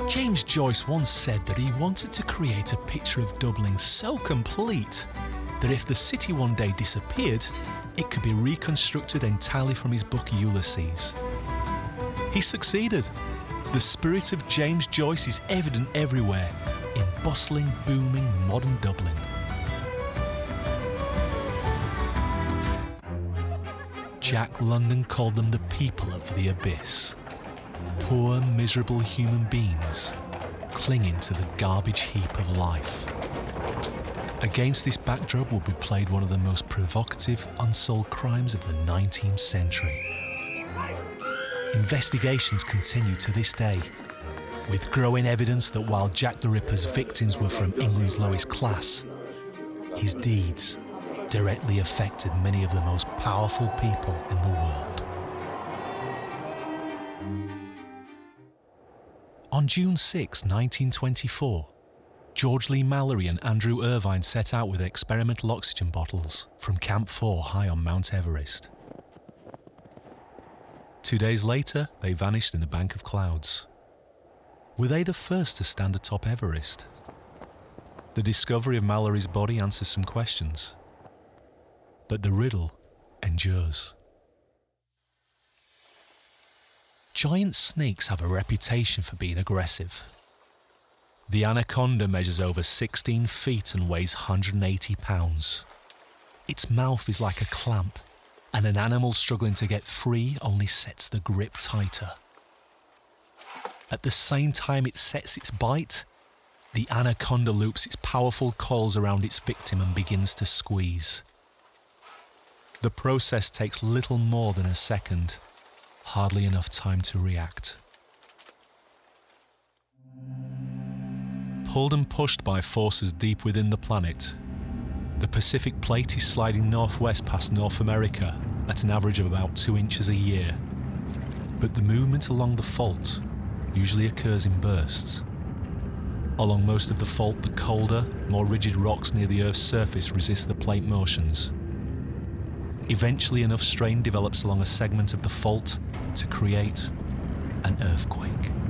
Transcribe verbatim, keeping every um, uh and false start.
James Joyce once said that he wanted to create a picture of Dublin so complete that if the city one day disappeared, it could be reconstructed entirely from his book Ulysses. He succeeded. The spirit of James Joyce is evident everywhere in bustling, booming modern Dublin. Jack London called them the people of the abyss. Poor, miserable human beings clinging to the garbage heap of life. Against this backdrop will be played one of the most provocative, unsolved crimes of the nineteenth century. Investigations continue to this day, with growing evidence that while Jack the Ripper's victims were from England's lowest class, his deeds directly affected many of the most powerful people in the world. On June sixth, nineteen twenty-four, George Lee Mallory and Andrew Irvine set out with experimental oxygen bottles from Camp four high on Mount Everest. Two days later, they vanished in a bank of clouds. Were they the first to stand atop Everest? The discovery of Mallory's body answers some questions, but the riddle endures. Giant snakes have a reputation for being aggressive. The anaconda measures over sixteen feet and weighs one hundred eighty pounds. Its mouth is like a clamp, and an animal struggling to get free only sets the grip tighter. At the same time it sets its bite, the anaconda loops its powerful coils around its victim and begins to squeeze. The process takes little more than a second, hardly enough time to react. Pulled and pushed by forces deep within the planet, the Pacific Plate is sliding northwest past North America at an average of about two inches a year. But the movement along the fault usually occurs in bursts. Along most of the fault, the colder, more rigid rocks near the Earth's surface resist the plate motions. Eventually, enough strain develops along a segment of the fault to create an earthquake.